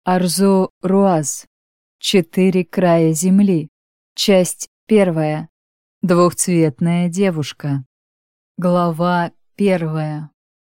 Арзо-Руаз. 4 края земли. Часть 1. Двухцветная девушка. Глава 1.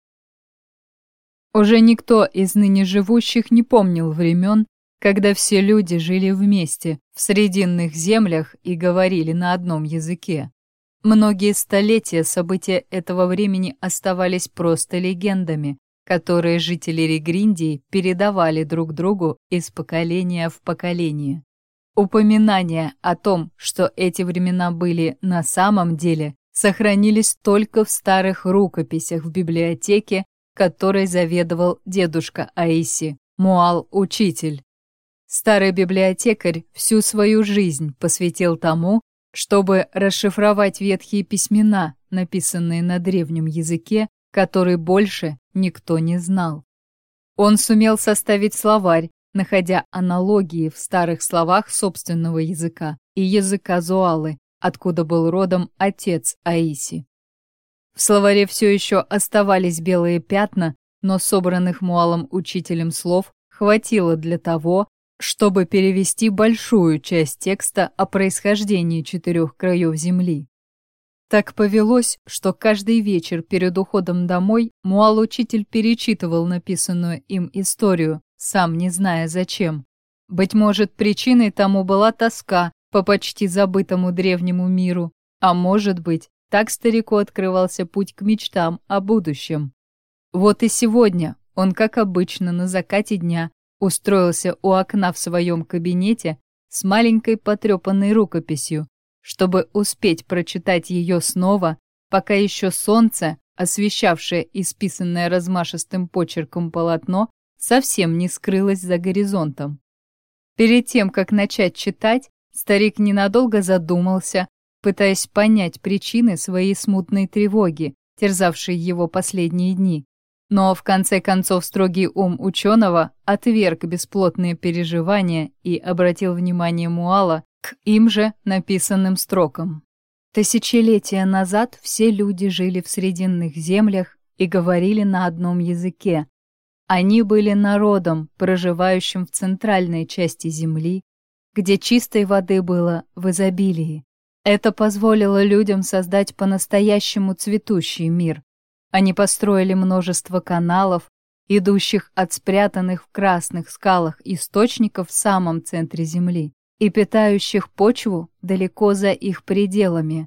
Уже никто из ныне живущих не помнил времен, когда все люди жили вместе в срединных землях и говорили на одном языке. Многие столетия события этого времени оставались просто легендами, которые жители Регриндии передавали друг другу из поколения в поколение. Упоминания о том, что эти времена были на самом деле, сохранились только в старых рукописях в библиотеке, которой заведовал дедушка Аиси, Муал-учитель. Старый библиотекарь всю свою жизнь посвятил тому, чтобы расшифровать ветхие письмена, написанные на древнем языке, который больше никто не знал. Он сумел составить словарь, находя аналогии в старых словах собственного языка и языка Зуалы, откуда был родом отец Аиси. В словаре все еще оставались белые пятна, но собранных Муалом-учителем слов хватило для того, чтобы перевести большую часть текста о происхождении 4 краев земли. Так повелось, что каждый вечер перед уходом домой Муал-учитель перечитывал написанную им историю, сам не зная зачем. Быть может, причиной тому была тоска по почти забытому древнему миру, а может быть, так старику открывался путь к мечтам о будущем. Вот и сегодня он, как обычно, на закате дня устроился у окна в своем кабинете с маленькой потрепанной рукописью, чтобы успеть прочитать ее снова, пока еще солнце, освещавшее исписанное размашистым почерком полотно, совсем не скрылось за горизонтом. Перед тем, как начать читать, старик ненадолго задумался, пытаясь понять причины своей смутной тревоги, терзавшей его последние дни. Но в конце концов строгий ум ученого отверг бесплотные переживания и обратил внимание Муала к им же написанным строкам. Тысячелетия назад все люди жили в срединных землях и говорили на одном языке. Они были народом, проживающим в центральной части земли, где чистой воды было в изобилии. Это позволило людям создать по-настоящему цветущий мир. Они построили множество каналов, идущих от спрятанных в красных скалах источников в самом центре земли и питающих почву далеко за их пределами.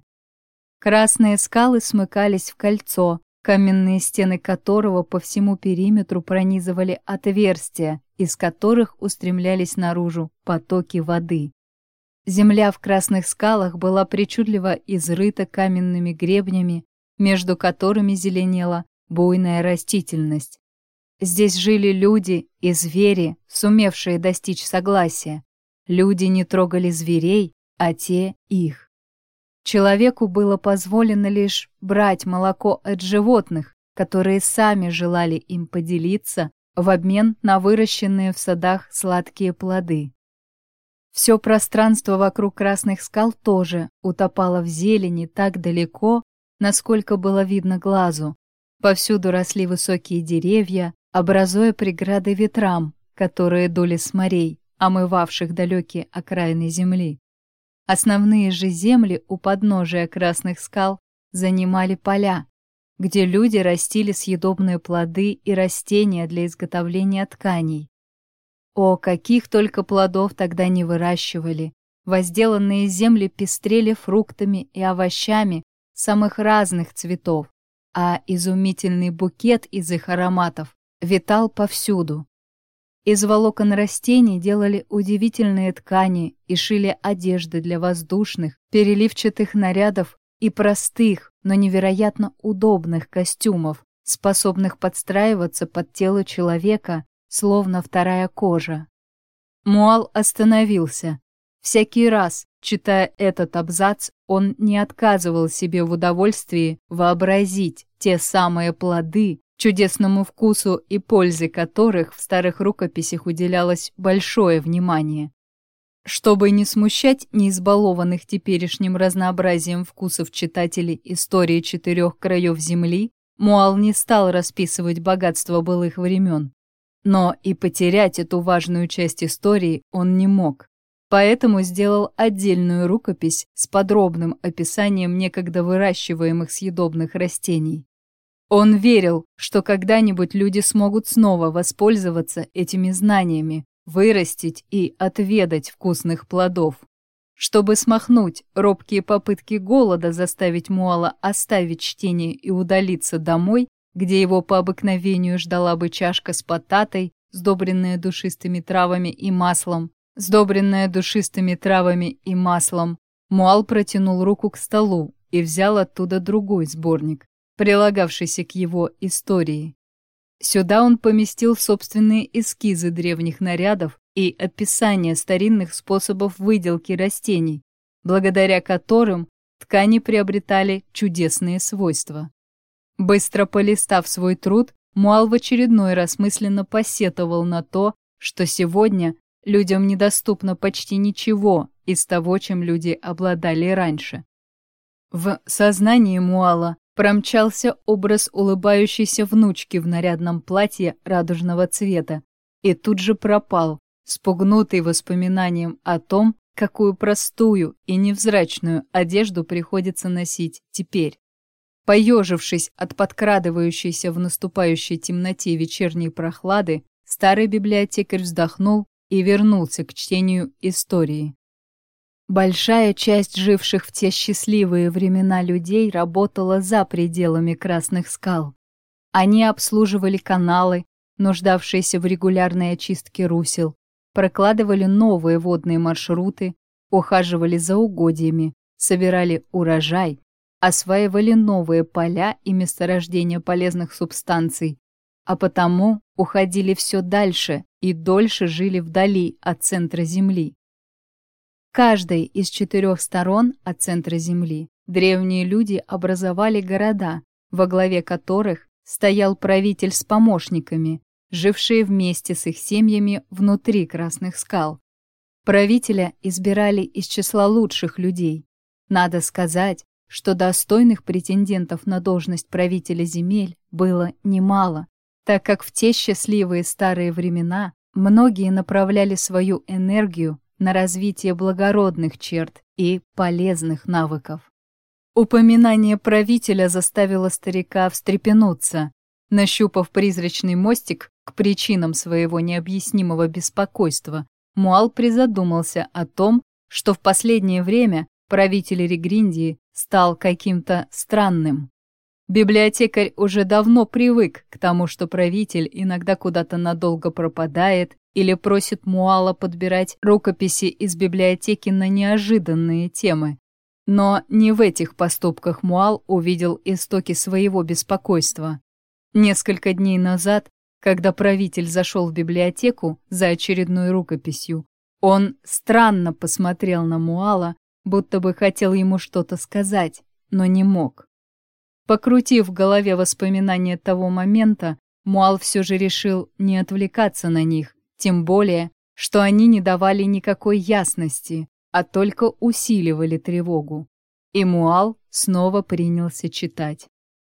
Красные скалы смыкались в кольцо, каменные стены которого по всему периметру пронизывали отверстия, из которых устремлялись наружу потоки воды. Земля в красных скалах была причудливо изрыта каменными гребнями, между которыми зеленела буйная растительность. Здесь жили люди и звери, сумевшие достичь согласия. Люди не трогали зверей, а те их. Человеку было позволено лишь брать молоко от животных, которые сами желали им поделиться в обмен на выращенные в садах сладкие плоды. Все пространство вокруг красных скал тоже утопало в зелени так далеко, насколько было видно глазу. Повсюду росли высокие деревья, образуя преграды ветрам, которые дули с морей, омывавших далекие окраины земли. Основные же земли у подножия красных скал занимали поля, где люди растили съедобные плоды и растения для изготовления тканей. О, каких только плодов тогда не выращивали! Возделанные земли пестрели фруктами и овощами самых разных цветов, а изумительный букет из их ароматов витал повсюду. Из волокон растений делали удивительные ткани и шили одежды для воздушных, переливчатых нарядов и простых, но невероятно удобных костюмов, способных подстраиваться под тело человека, словно вторая кожа. Муал остановился. Всякий раз, читая этот абзац, он не отказывал себе в удовольствии вообразить те самые плоды, чудесному вкусу и пользе которых в старых рукописях уделялось большое внимание. Чтобы не смущать неизбалованных теперешним разнообразием вкусов читателей истории 4 краев земли, Муал не стал расписывать богатство былых времен. Но и потерять эту важную часть истории он не мог. Поэтому сделал отдельную рукопись с подробным описанием некогда выращиваемых съедобных растений. Он верил, что когда-нибудь люди смогут снова воспользоваться этими знаниями, вырастить и отведать вкусных плодов. Чтобы смахнуть робкие попытки голода заставить Муала оставить чтение и удалиться домой, где его по обыкновению ждала бы чашка с потатой, сдобренная душистыми травами и маслом, Муал протянул руку к столу и взял оттуда другой сборник, прилагавшийся к его истории. Сюда он поместил собственные эскизы древних нарядов и описание старинных способов выделки растений, благодаря которым ткани приобретали чудесные свойства. Быстро полистав свой труд, Муал в очередной раз мысленно посетовал на то, что сегодня людям недоступно почти ничего из того, чем люди обладали раньше. В сознании Муала промчался образ улыбающейся внучки в нарядном платье радужного цвета и тут же пропал, спугнутый воспоминанием о том, какую простую и невзрачную одежду приходится носить теперь. Поежившись от подкрадывающейся в наступающей темноте вечерней прохлады, старый библиотекарь вздохнул и вернулся к чтению истории. Большая часть живших в те счастливые времена людей работала за пределами Красных скал. Они обслуживали каналы, нуждавшиеся в регулярной очистке русел, прокладывали новые водные маршруты, ухаживали за угодьями, собирали урожай, осваивали новые поля и месторождения полезных субстанций, а потому уходили все дальше и дольше жили вдали от центра Земли. Каждой из 4 сторон от центра Земли древние люди образовали города, во главе которых стоял правитель с помощниками, жившие вместе с их семьями внутри Красных скал. Правителя избирали из числа лучших людей. Надо сказать, что достойных претендентов на должность правителя земель было немало, так как в те счастливые старые времена многие направляли свою энергию на развитие благородных черт и полезных навыков. Упоминание правителя заставило старика встрепенуться. Нащупав призрачный мостик к причинам своего необъяснимого беспокойства, Муал призадумался о том, что в последнее время правитель Регриндии стал каким-то странным. Библиотекарь уже давно привык к тому, что правитель иногда куда-то надолго пропадает или просит Муала подбирать рукописи из библиотеки на неожиданные темы. Но не в этих поступках Муал увидел истоки своего беспокойства. Несколько дней назад, когда правитель зашел в библиотеку за очередной рукописью, он странно посмотрел на Муала, будто бы хотел ему что-то сказать, но не мог. Покрутив в голове воспоминания того момента, Муал все же решил не отвлекаться на них, тем более, что они не давали никакой ясности, а только усиливали тревогу. И Муал снова принялся читать.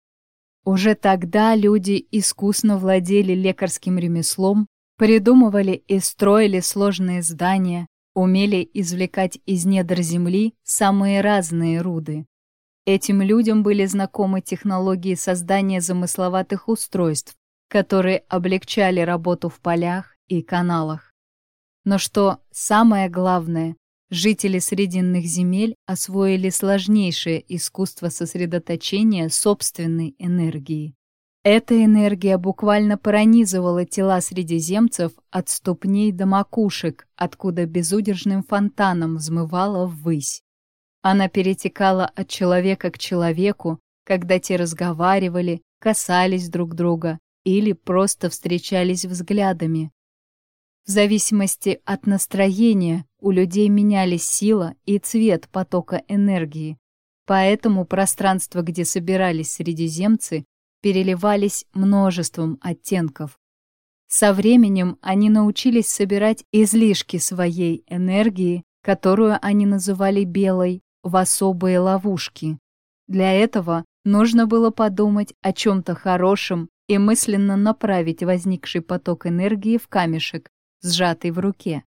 Уже тогда люди искусно владели лекарским ремеслом, придумывали и строили сложные здания, умели извлекать из недр земли самые разные руды. Этим людям были знакомы технологии создания замысловатых устройств, которые облегчали работу в полях и каналах. Но что самое главное, жители Срединных земель освоили сложнейшее искусство сосредоточения собственной энергии. Эта энергия буквально пронизывала тела средиземцев от ступней до макушек, откуда безудержным фонтаном взмывала ввысь. Она перетекала от человека к человеку, когда те разговаривали, касались друг друга или просто встречались взглядами. В зависимости от настроения у людей менялись сила и цвет потока энергии, поэтому пространства, где собирались средиземцы, переливались множеством оттенков. Со временем они научились собирать излишки своей энергии, которую они называли белой, в особые ловушки. Для этого нужно было подумать о чем-то хорошем и мысленно направить возникший поток энергии в камешек, сжатый в руке.